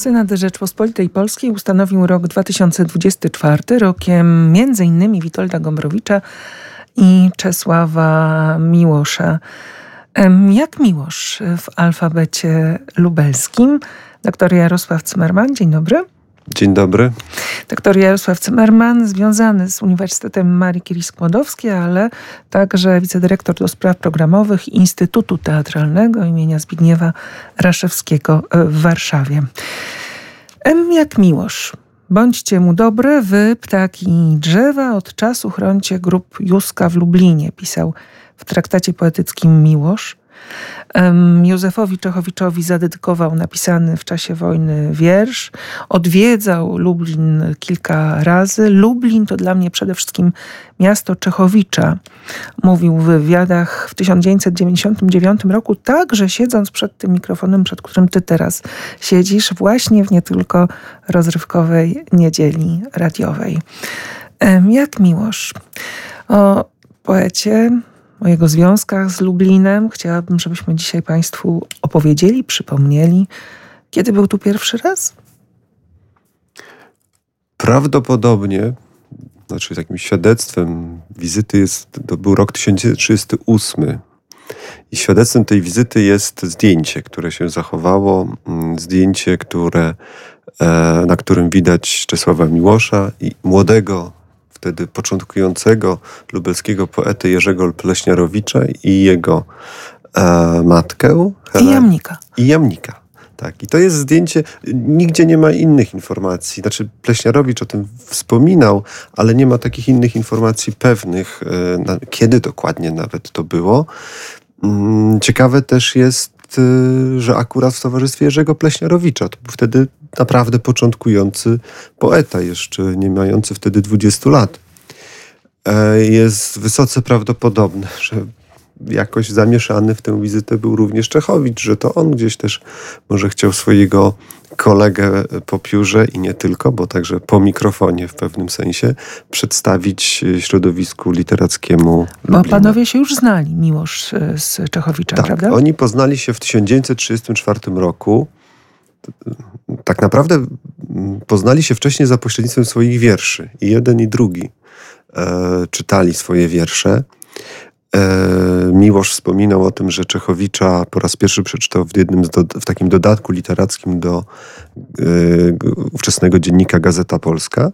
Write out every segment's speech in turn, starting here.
Senat Rzeczpospolitej Polskiej ustanowił rok 2024 rokiem m.in. Witolda Gombrowicza i Czesława Miłosza. Jak Miłosz w alfabecie lubelskim? Doktor Jarosław Cymmerman, dzień dobry. Dzień dobry. Doktor Jarosław Cymmerman, związany z Uniwersytetem Marii Curie-Skłodowskiej, ale także wicedyrektor do spraw programowych Instytutu Teatralnego imienia Zbigniewa Raszewskiego w Warszawie. Jak Miłosz. Bądźcie mu dobre, wy, ptaki i drzewa, od czasu chroncie grób Józka w Lublinie, pisał w traktacie poetyckim Miłosz. Józefowi Czechowiczowi zadedykował napisany w czasie wojny wiersz. Odwiedzał Lublin kilka razy. Lublin to dla mnie przede wszystkim miasto Czechowicza. Mówił w wywiadach w 1999 roku, także siedząc przed tym mikrofonem, przed którym ty teraz siedzisz, właśnie w nie tylko rozrywkowej niedzieli radiowej. Jak Miłosz. O poecie, o jego związkach z Lublinem chciałabym, żebyśmy dzisiaj Państwu opowiedzieli, przypomnieli. Kiedy był tu pierwszy raz? Prawdopodobnie, takim świadectwem wizyty to był rok 1938. I świadectwem tej wizyty jest zdjęcie, które się zachowało. Zdjęcie, na którym widać Czesława Miłosza i młodego, wtedy początkującego lubelskiego poetę Jerzego Pleśniarowicza i jego matkę. I Jamnika. Tak. I to jest zdjęcie, nigdzie nie ma innych informacji. Pleśniarowicz o tym wspominał, ale nie ma takich innych informacji pewnych, kiedy dokładnie nawet to było. Ciekawe też jest, że akurat w towarzystwie Jerzego Pleśniarowicza. To był wtedy naprawdę początkujący poeta, jeszcze nie mający wtedy 20 lat. Jest wysoce prawdopodobne, że jakoś zamieszany w tę wizytę był również Czechowicz, że to on gdzieś też może chciał swojego kolegę po piórze i nie tylko, bo także po mikrofonie w pewnym sensie przedstawić środowisku literackiemu Lublina. Bo panowie się już znali, Miłosz z Czechowiczem, tak, prawda? Oni poznali się w 1934 roku. Tak naprawdę poznali się wcześniej za pośrednictwem swoich wierszy. I jeden i drugi czytali swoje wiersze. Miłosz wspominał o tym, że Czechowicza po raz pierwszy przeczytał w takim dodatku literackim do ówczesnego dziennika Gazeta Polska.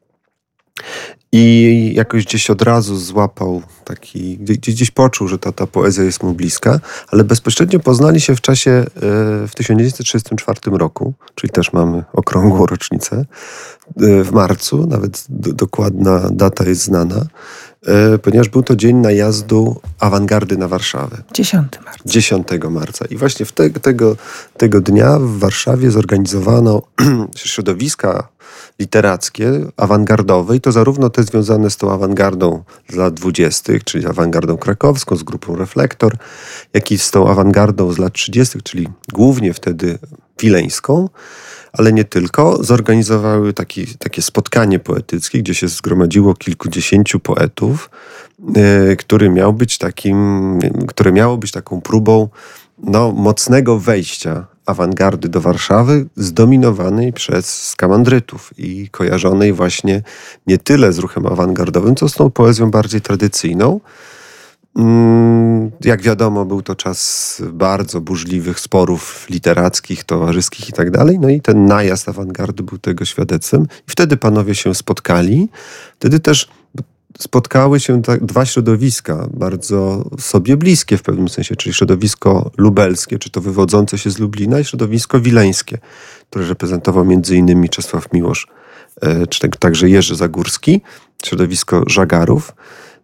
I jakoś gdzieś od razu złapał gdzieś poczuł, że ta poezja jest mu bliska, ale bezpośrednio poznali się w 1934 roku, czyli też mamy okrągłą rocznicę, w marcu, nawet dokładna data jest znana, ponieważ był to dzień najazdu awangardy na Warszawę. 10 marca. I właśnie tego dnia w Warszawie zorganizowano środowiska literackie, awangardowe i to zarówno te związane z tą awangardą z lat 20., czyli awangardą krakowską z grupą Reflektor, jak i z tą awangardą z lat 30., czyli głównie wtedy wileńską, ale nie tylko, zorganizowały takie spotkanie poetyckie, gdzie się zgromadziło kilkudziesięciu poetów, które miało być taką próbą mocnego wejścia awangardy do Warszawy, zdominowanej przez skamandrytów i kojarzonej właśnie nie tyle z ruchem awangardowym, co z tą poezją bardziej tradycyjną. Jak wiadomo, był to czas bardzo burzliwych sporów literackich, towarzyskich i tak dalej. No i ten najazd awangardy był tego świadectwem. I wtedy panowie się spotkali. Wtedy też spotkały się dwa środowiska, bardzo sobie bliskie w pewnym sensie, czyli środowisko lubelskie, czy to wywodzące się z Lublina, i środowisko wileńskie, które reprezentował m.in. Czesław Miłosz, czy także Jerzy Zagórski, środowisko Żagarów.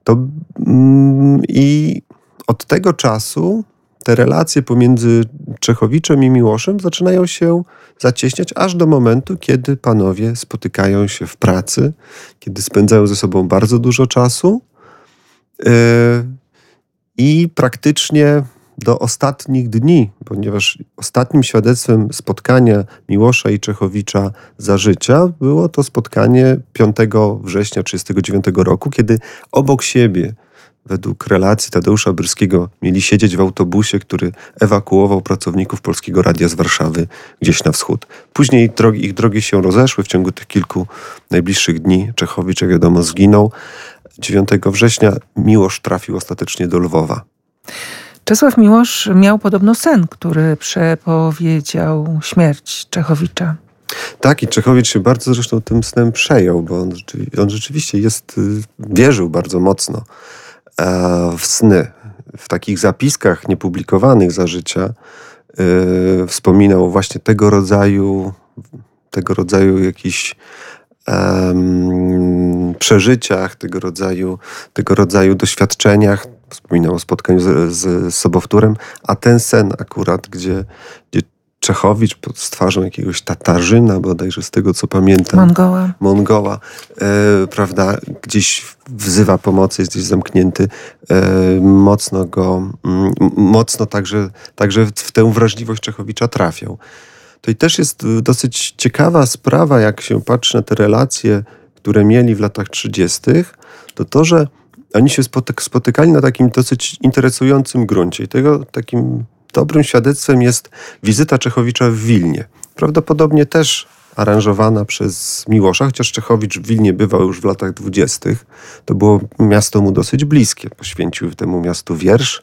I od tego czasu te relacje pomiędzy Czechowiczem i Miłoszem zaczynają się zacieśniać aż do momentu, kiedy panowie spotykają się w pracy, kiedy spędzają ze sobą bardzo dużo czasu i praktycznie do ostatnich dni, ponieważ ostatnim świadectwem spotkania Miłosza i Czechowicza za życia było to spotkanie 5 września 1939 roku, kiedy obok siebie według relacji Tadeusza Byrskiego mieli siedzieć w autobusie, który ewakuował pracowników Polskiego Radia z Warszawy gdzieś na wschód. Później ich drogi się rozeszły w ciągu tych kilku najbliższych dni. Czechowicz, jak wiadomo, zginął. 9 września Miłosz trafił ostatecznie do Lwowa. Czesław Miłosz miał podobno sen, który przepowiedział śmierć Czechowicza. Tak, i Czechowicz się bardzo zresztą tym snem przejął, bo on rzeczywiście wierzył bardzo mocno w sny. W takich zapiskach niepublikowanych za życia wspominał właśnie tego rodzaju jakichś przeżyciach, tego rodzaju doświadczeniach. Wspominał o spotkaniu z sobowtórem, a ten sen akurat, gdzie Czechowicz z twarzą jakiegoś Tatarzyna, bodajże z tego co pamiętam. Mongoła, prawda, gdzieś wzywa pomocy, jest gdzieś zamknięty. Mocno także w tę wrażliwość Czechowicza trafiał. To i też jest dosyć ciekawa sprawa, jak się patrzy na te relacje, które mieli w latach 30., to, że oni się spotykali na takim dosyć interesującym gruncie. I tego takim dobrym świadectwem jest wizyta Czechowicza w Wilnie. Prawdopodobnie też aranżowana przez Miłosza, chociaż Czechowicz w Wilnie bywał już w latach 20. To było miasto mu dosyć bliskie. Poświęcił temu miastu wiersz.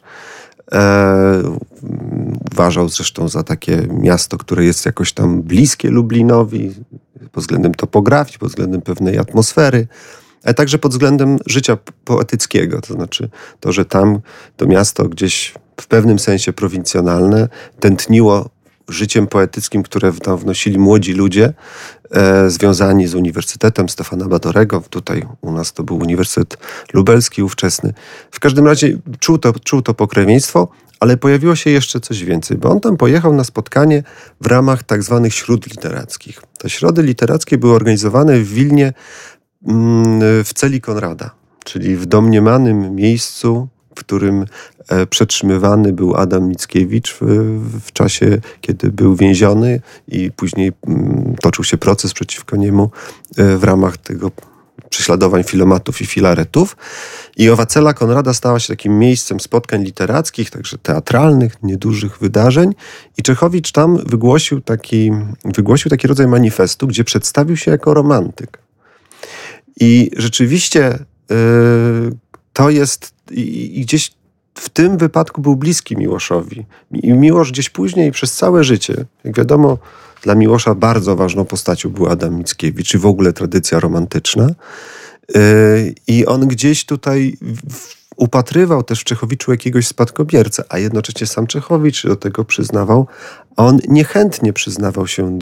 Uważał zresztą za takie miasto, które jest jakoś tam bliskie Lublinowi pod względem topografii, pod względem pewnej atmosfery, ale także pod względem życia poetyckiego. To znaczy to, że tam to miasto gdzieś w pewnym sensie prowincjonalne tętniło życiem poetyckim, które tam wnosili młodzi ludzie związani z Uniwersytetem Stefana Batorego. Tutaj u nas to był Uniwersytet Lubelski ówczesny. W każdym razie czuł to pokrewieństwo, ale pojawiło się jeszcze coś więcej, bo on tam pojechał na spotkanie w ramach tak zwanych śród literackich. Te środy literackie były organizowane w Wilnie w celi Konrada, czyli w domniemanym miejscu, w którym przetrzymywany był Adam Mickiewicz w czasie, kiedy był więziony i później toczył się proces przeciwko niemu w ramach tego prześladowań filomatów i filaretów. I owa cela Konrada stała się takim miejscem spotkań literackich, także teatralnych, niedużych wydarzeń. I Czechowicz tam wygłosił taki rodzaj manifestu, gdzie przedstawił się jako romantyk. I rzeczywiście to jest i gdzieś w tym wypadku był bliski Miłoszowi. I Miłosz gdzieś później przez całe życie, jak wiadomo, dla Miłosza bardzo ważną postacią był Adam Mickiewicz i w ogóle tradycja romantyczna. I on gdzieś tutaj upatrywał też w Czechowiczu jakiegoś spadkobiercę, a jednocześnie sam Czechowicz do tego przyznawał, a on niechętnie przyznawał się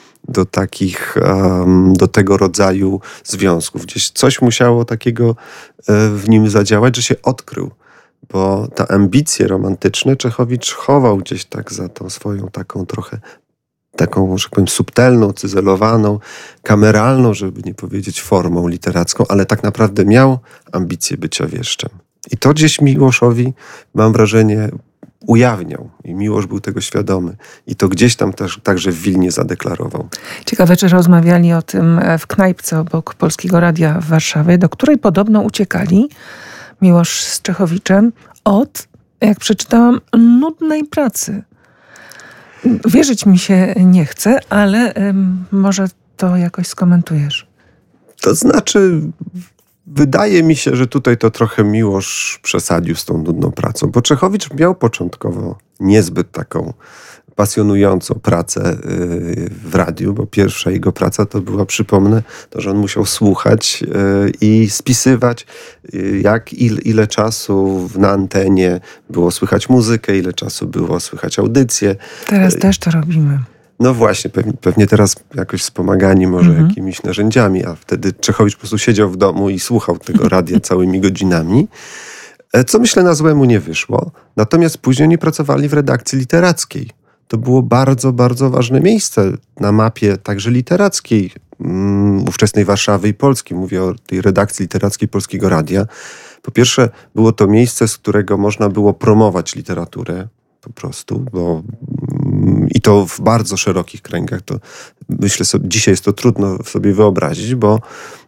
do tego rodzaju związków. Gdzieś coś musiało takiego w nim zadziałać, że się odkrył. Bo te ambicje romantyczne Czechowicz chował gdzieś tak za tą swoją taką, że powiem, subtelną, cyzelowaną, kameralną, żeby nie powiedzieć formą literacką, ale tak naprawdę miał ambicje bycia wieszczem. I to gdzieś Miłoszowi, mam wrażenie, ujawniał. I Miłosz był tego świadomy. I to gdzieś tam też, także w Wilnie zadeklarował. Ciekawe, czy rozmawiali o tym w knajpce obok Polskiego Radia w Warszawie, do której podobno uciekali Miłosz z Czechowiczem od, jak przeczytałam, nudnej pracy. Wierzyć mi się nie chce, ale może to jakoś skomentujesz. To znaczy, wydaje mi się, że tutaj to trochę Miłosz przesadził z tą nudną pracą, bo Czechowicz miał początkowo niezbyt taką pasjonującą pracę w radiu, bo pierwsza jego praca to była, przypomnę, to, że on musiał słuchać i spisywać, ile czasu na antenie było słychać muzykę, ile czasu było słychać audycję. Teraz też to robimy. No właśnie, pewnie teraz jakoś wspomagani może jakimiś narzędziami, a wtedy Czechowicz po prostu siedział w domu i słuchał tego radia całymi godzinami, co myślę na złe mu nie wyszło. Natomiast później oni pracowali w redakcji literackiej. To było bardzo, bardzo ważne miejsce na mapie także literackiej ówczesnej Warszawy i Polski. Mówię o tej redakcji literackiej Polskiego Radia. Po pierwsze, było to miejsce, z którego można było promować literaturę po prostu, i to w bardzo szerokich kręgach. To myślę sobie, dzisiaj jest to trudno sobie wyobrazić, bo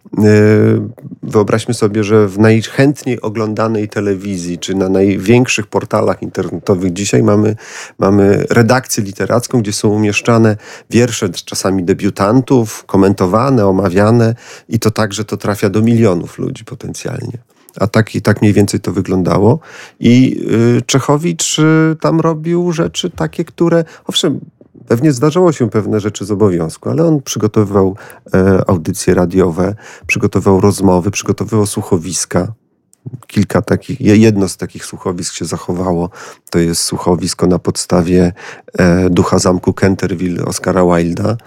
Wyobraźmy sobie, że w najchętniej oglądanej telewizji, czy na największych portalach internetowych dzisiaj mamy redakcję literacką, gdzie są umieszczane wiersze czasami debiutantów, komentowane, omawiane i to tak, że to trafia do milionów ludzi potencjalnie. A tak mniej więcej to wyglądało. I Czechowicz tam robił rzeczy takie, które, owszem, pewnie zdarzało się pewne rzeczy z obowiązku, ale on przygotowywał audycje radiowe, przygotowywał rozmowy, przygotowywał słuchowiska. Jedno z takich słuchowisk się zachowało. To jest słuchowisko na podstawie Ducha Zamku Canterville Oscara Wilda.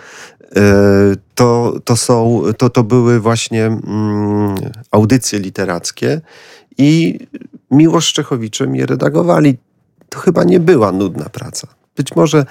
To były właśnie audycje literackie i Miłosz z Czechowiczem je redagowali. To chyba nie była nudna praca. Być może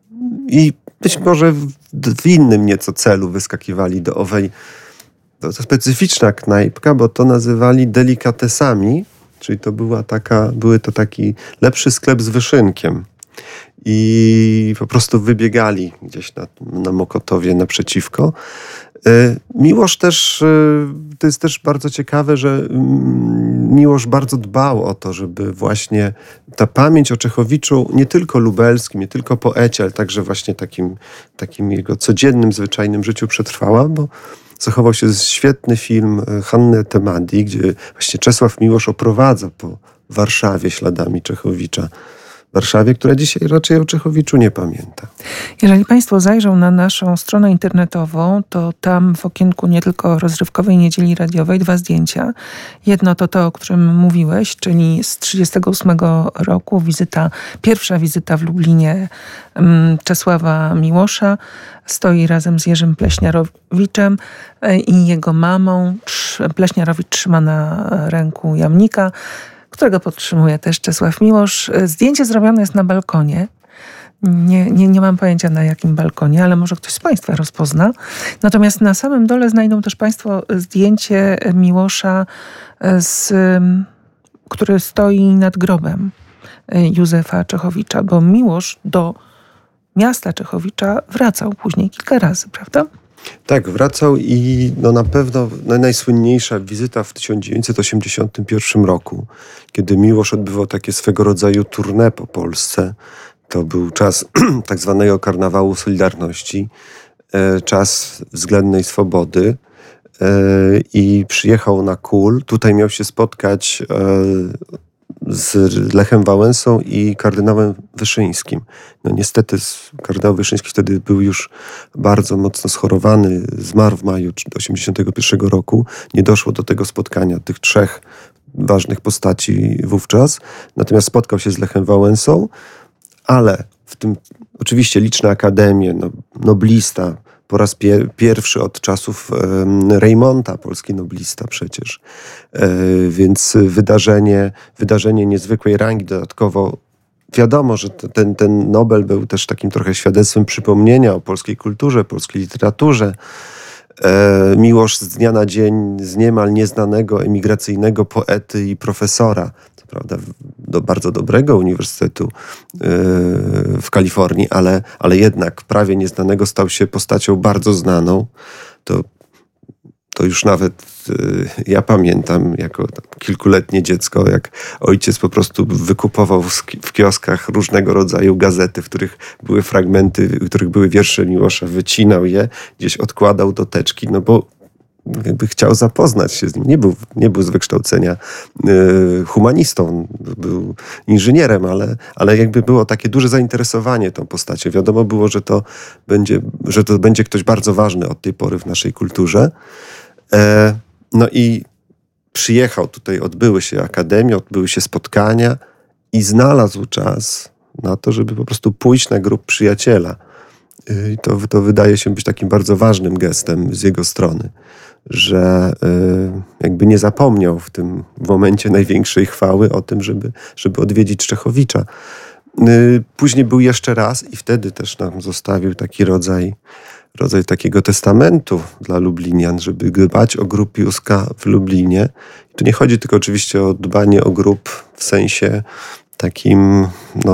w innym nieco celu wyskakiwali do owej, to specyficzna knajpka, bo to nazywali delikatesami, czyli były to taki lepszy sklep z wyszynkiem. I po prostu wybiegali gdzieś na Mokotowie naprzeciwko. Miłosz też, to jest też bardzo ciekawe, że Miłosz bardzo dbał o to, żeby właśnie ta pamięć o Czechowiczu, nie tylko lubelskim, nie tylko poecie, ale także właśnie takim jego codziennym, zwyczajnym życiu przetrwała, bo zachował się świetny film Hanny Temadi, gdzie właśnie Czesław Miłosz oprowadza po Warszawie śladami Czechowicza. Warszawie, która dzisiaj raczej o Czechowiczu nie pamięta. Jeżeli Państwo zajrzą na naszą stronę internetową, to tam w okienku nie tylko rozrywkowej niedzieli radiowej 2 zdjęcia. Jedno to, o którym mówiłeś, czyli z 1938 roku pierwsza wizyta w Lublinie Czesława Miłosza. Stoi razem z Jerzym Pleśniarowiczem i jego mamą. Pleśniarowicz trzyma na ręku jamnika, którego podtrzymuje też Czesław Miłosz. Zdjęcie zrobione jest na balkonie. Nie mam pojęcia na jakim balkonie, ale może ktoś z Państwa rozpozna. Natomiast na samym dole znajdą też Państwo zdjęcie Miłosza, który stoi nad grobem Józefa Czechowicza, bo Miłosz do miasta Czechowicza wracał później kilka razy, prawda? Tak, wracał i na pewno najsłynniejsza wizyta w 1981 roku, kiedy Miłosz odbywał takie swego rodzaju tournée po Polsce. To był czas tak zwanego karnawału Solidarności, czas względnej swobody i przyjechał na KUL. Tutaj miał się spotkać z Lechem Wałęsą i kardynałem Wyszyńskim. Niestety kardynał Wyszyński wtedy był już bardzo mocno schorowany, zmarł w maju 1981 roku. Nie doszło do tego spotkania tych 3 ważnych postaci wówczas. Natomiast spotkał się z Lechem Wałęsą, ale w tym oczywiście liczne akademie, noblista, po raz pierwszy od czasów Reymonta, polski noblista przecież. Więc wydarzenie niezwykłej rangi. Dodatkowo wiadomo, że ten Nobel był też takim trochę świadectwem przypomnienia o polskiej kulturze, polskiej literaturze. Miłosz z dnia na dzień z niemal nieznanego emigracyjnego poety i profesora, co prawda do bardzo dobrego uniwersytetu w Kalifornii, ale jednak prawie nieznanego stał się postacią bardzo znaną. To już nawet ja pamiętam jako kilkuletnie dziecko, jak ojciec po prostu wykupował w kioskach różnego rodzaju gazety, w których były fragmenty, w których były wiersze Miłosza, wycinał je, gdzieś odkładał do teczki, bo jakby chciał zapoznać się z nim. Nie był z wykształcenia humanistą, był inżynierem, ale jakby było takie duże zainteresowanie tą postacią. Wiadomo było, że to będzie ktoś bardzo ważny od tej pory w naszej kulturze. I przyjechał tutaj, odbyły się akademie, odbyły się spotkania i znalazł czas na to, żeby po prostu pójść na grób przyjaciela. I to wydaje się być takim bardzo ważnym gestem z jego strony, że jakby nie zapomniał w tym momencie największej chwały o tym, żeby odwiedzić Czechowicza. Później był jeszcze raz i wtedy też nam zostawił taki rodzaj takiego testamentu dla Lublinian, żeby dbać o grób Józka w Lublinie. I tu nie chodzi tylko oczywiście o dbanie o grób w sensie takim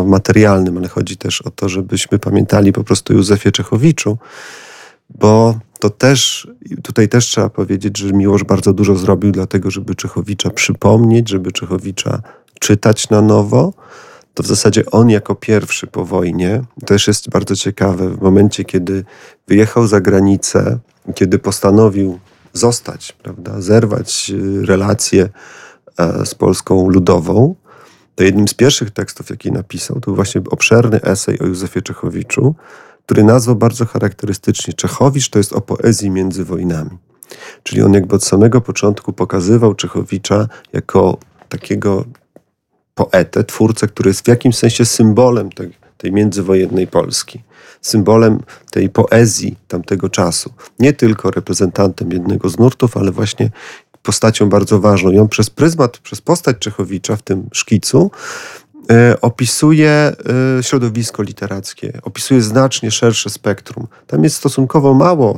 materialnym, ale chodzi też o to, żebyśmy pamiętali po prostu o Józefie Czechowiczu, bo to też, tutaj też trzeba powiedzieć, że Miłosz bardzo dużo zrobił dlatego, żeby Czechowicza przypomnieć, żeby Czechowicza czytać na nowo. To w zasadzie on jako pierwszy po wojnie, też jest bardzo ciekawe, w momencie, kiedy wyjechał za granicę, kiedy postanowił zostać, prawda, zerwać relacje z Polską Ludową, to jednym z pierwszych tekstów, jaki napisał, to był właśnie obszerny esej o Józefie Czechowiczu, który nazwał bardzo charakterystycznie: Czechowicz to jest o poezji między wojnami. Czyli on jakby od samego początku pokazywał Czechowicza jako takiego poetę, twórcę, który jest w jakimś sensie symbolem tej międzywojennej Polski. Symbolem tej poezji tamtego czasu. Nie tylko reprezentantem jednego z nurtów, ale właśnie postacią bardzo ważną. I on przez postać Czechowicza w tym szkicu opisuje środowisko literackie, opisuje znacznie szersze spektrum. Tam jest stosunkowo mało,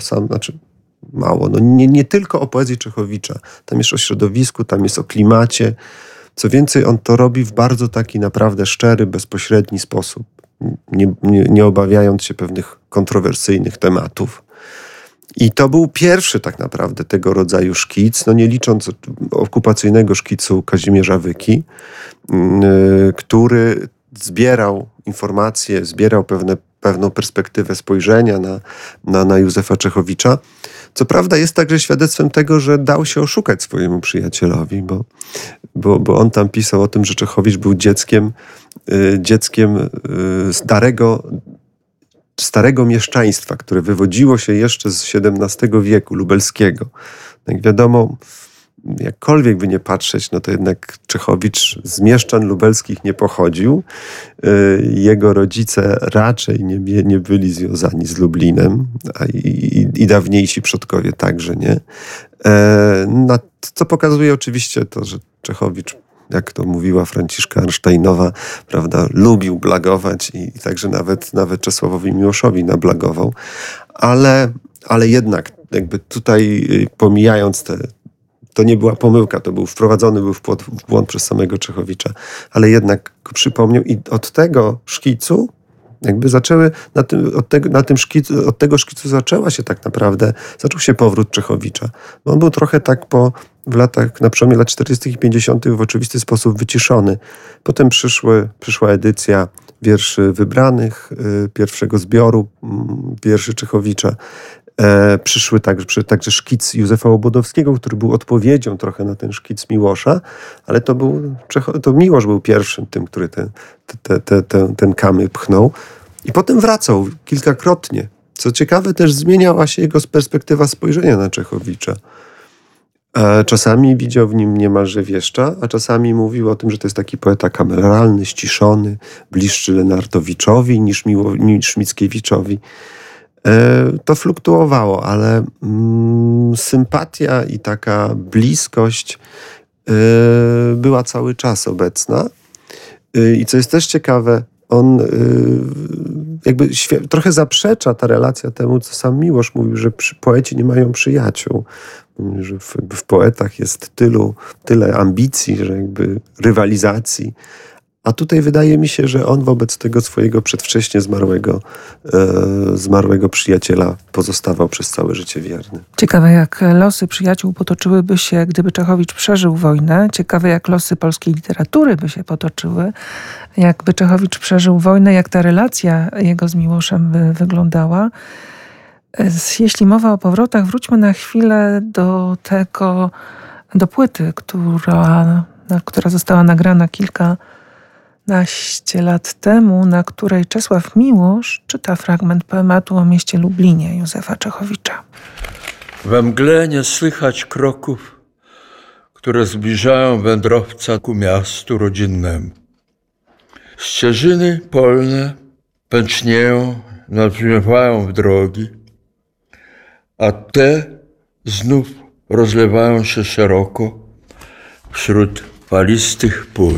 nie tylko o poezji Czechowicza. Tam jest o środowisku, tam jest o klimacie. Co więcej, on to robi w bardzo taki naprawdę szczery, bezpośredni sposób, nie obawiając się pewnych kontrowersyjnych tematów. I to był pierwszy tak naprawdę tego rodzaju szkic, nie licząc okupacyjnego szkicu Kazimierza Wyki, który zbierał informacje, zbierał pewną perspektywę spojrzenia na Józefa Czechowicza. Co prawda jest także świadectwem tego, że dał się oszukać swojemu przyjacielowi, bo on tam pisał o tym, że Czechowicz był dzieckiem starego mieszczaństwa, które wywodziło się jeszcze z XVII wieku, lubelskiego. Jak wiadomo, jakkolwiek by nie patrzeć, to jednak Czechowicz z mieszczan lubelskich nie pochodził. Jego rodzice raczej nie byli związani z Lublinem, i dawniejsi przodkowie także nie. Co pokazuje oczywiście to, że Czechowicz, jak to mówiła Franciszka Arnsteinowa, prawda, lubił blagować i także nawet Czesławowi Miłoszowi nablagował. Ale jednak jakby tutaj pomijając to nie była pomyłka, wprowadzony był w błąd przez samego Czechowicza, ale jednak go przypomniał i od tego szkicu jakby od tego szkicu zaczął się powrót Czechowicza. On był trochę tak na przełomie lat 40. i 50. w oczywisty sposób wyciszony. Potem przyszła edycja wierszy wybranych, pierwszego zbioru wierszy Czechowicza. Przyszły także szkic Józefa Łobodowskiego, który był odpowiedzią trochę na ten szkic Miłosza, ale to Miłosz był pierwszym tym, który ten kamyk pchnął. I potem wracał kilkakrotnie. Co ciekawe, też zmieniała się jego perspektywa spojrzenia na Czechowicza. Czasami widział w nim niemalże wieszcza, a czasami mówił o tym, że to jest taki poeta kameralny, ściszony, bliższy Lenartowiczowi niż Mickiewiczowi. To fluktuowało, ale sympatia i taka bliskość była cały czas obecna. I co jest też ciekawe, on jakby trochę zaprzecza ta relacja temu, co sam Miłosz mówił, że poeci nie mają przyjaciół. Że w poetach jest tyle ambicji, że jakby rywalizacji. A tutaj wydaje mi się, że on wobec tego swojego przedwcześnie zmarłego przyjaciela pozostawał przez całe życie wierny. Ciekawe, jak losy przyjaciół potoczyłyby się, gdyby Czechowicz przeżył wojnę. Ciekawe, jak losy polskiej literatury by się potoczyły, jakby Czechowicz przeżył wojnę, jak ta relacja jego z Miłoszem by wyglądała. Jeśli mowa o powrotach, wróćmy na chwilę do płyty, która została nagrana kilkanaście lat temu, na której Czesław Miłosz czyta fragment poematu o mieście Lublinie Józefa Czechowicza. We mgle nie słychać kroków, które zbliżają wędrowca ku miastu rodzinnemu. Ścieżyny polne pęcznieją, nabrzmiewają w drogi, a te znów rozlewają się szeroko wśród falistych pól.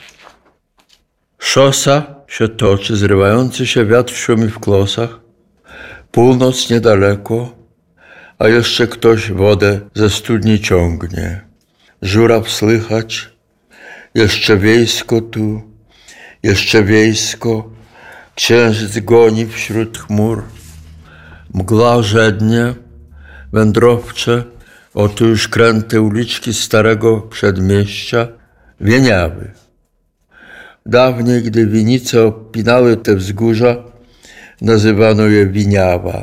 Szosa się toczy, zrywający się wiatr szumi w klosach, północ niedaleko, a jeszcze ktoś wodę ze studni ciągnie. Żuraw słychać, jeszcze wiejsko tu, jeszcze wiejsko, księżyc goni wśród chmur, mgła żednie, wędrowcze, oto już kręte uliczki starego przedmieścia wieniały. Dawniej, gdy winice opinały te wzgórza, nazywano je Winiawa.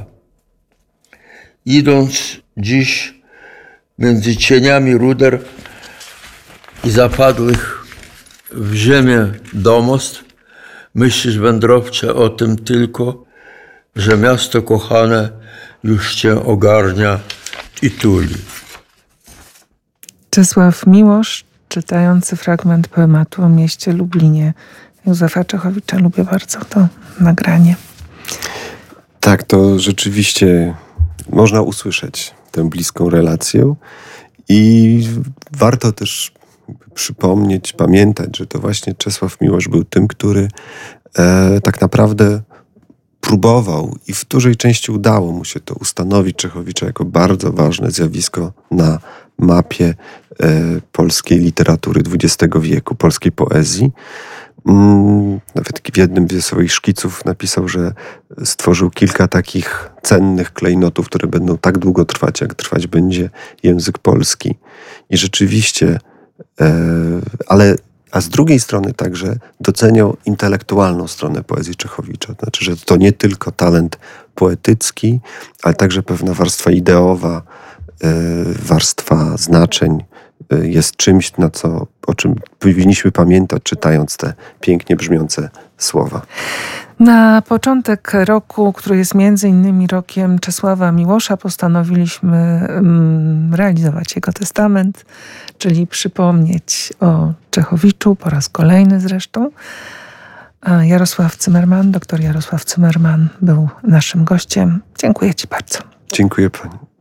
Idąc dziś między cieniami ruder i zapadłych w ziemię domostw, myślisz wędrowcze o tym tylko, że miasto kochane już cię ogarnia i tuli. Czesław Miłosz, czytający fragment poematu o mieście Lublinie Józefa Czechowicza. Lubię bardzo to nagranie. Tak, to rzeczywiście można usłyszeć tę bliską relację i warto też przypomnieć, pamiętać, że to właśnie Czesław Miłosz był tym, który tak naprawdę próbował i w dużej części udało mu się to ustanowić Czechowicza jako bardzo ważne zjawisko na mapie polskiej literatury XX wieku, polskiej poezji. Nawet w jednym ze swoich szkiców napisał, że stworzył kilka takich cennych klejnotów, które będą tak długo trwać, jak trwać będzie język polski. I rzeczywiście, a z drugiej strony także doceniał intelektualną stronę poezji Czechowicza. Znaczy, że to nie tylko talent poetycki, ale także pewna warstwa ideowa, warstwa znaczeń jest czymś, o czym powinniśmy pamiętać, czytając te pięknie brzmiące słowa. Na początek roku, który jest między innymi rokiem Czesława Miłosza, postanowiliśmy realizować jego testament, czyli przypomnieć o Czechowiczu po raz kolejny zresztą. Jarosław Cymmerman, doktor Jarosław Cymmerman był naszym gościem. Dziękuję Ci bardzo. Dziękuję Pani.